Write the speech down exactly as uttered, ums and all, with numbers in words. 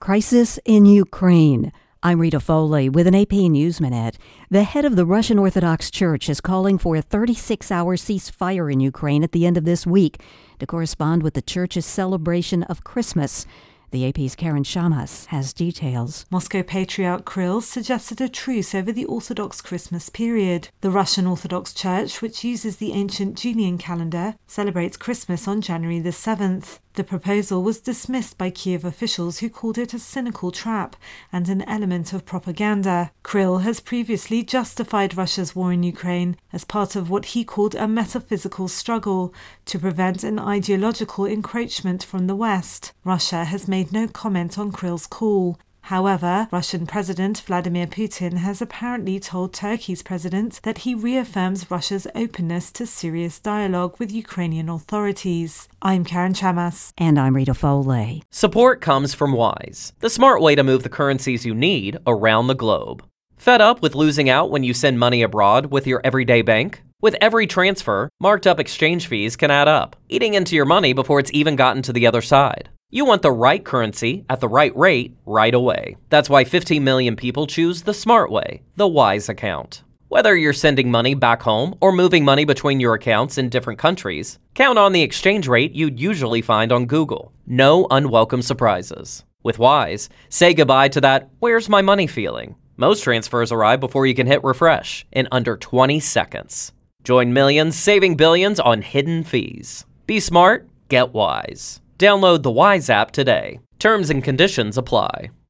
Crisis in Ukraine. I'm Rita Foley with an A P News Minute. The head of the Russian Orthodox Church is calling for a thirty-six hour ceasefire in Ukraine at the end of this week to correspond with the church's celebration of Christmas. The A P's Karen Shamas has details. Moscow Patriarch Kirill suggested a truce over the Orthodox Christmas period. The Russian Orthodox Church, which uses the ancient Julian calendar, celebrates Christmas on January the seventh. The proposal was dismissed by Kiev officials who called it a cynical trap and an element of propaganda. Kirill has previously justified Russia's war in Ukraine as part of what he called a metaphysical struggle to prevent an ideological encroachment from the West. Russia has made no comment on Kirill's call. However, Russian President Vladimir Putin has apparently told Turkey's president that he reaffirms Russia's openness to serious dialogue with Ukrainian authorities. I'm Karen Shamas. And I'm Rita Foley. Support comes from Wise, the smart way to move the currencies you need around the globe. Fed up with losing out when you send money abroad with your everyday bank? With every transfer, marked up exchange fees can add up, eating into your money before it's even gotten to the other side. You want the right currency at the right rate right away. That's why fifteen million people choose the smart way, the Wise account. Whether you're sending money back home or moving money between your accounts in different countries, count on the exchange rate you'd usually find on Google. No unwelcome surprises. With Wise, say goodbye to that "where's my money" feeling. Most transfers arrive before you can hit refresh in under twenty seconds. Join millions saving billions on hidden fees. Be smart, get Wise. Download the Wise app today. Terms and conditions apply.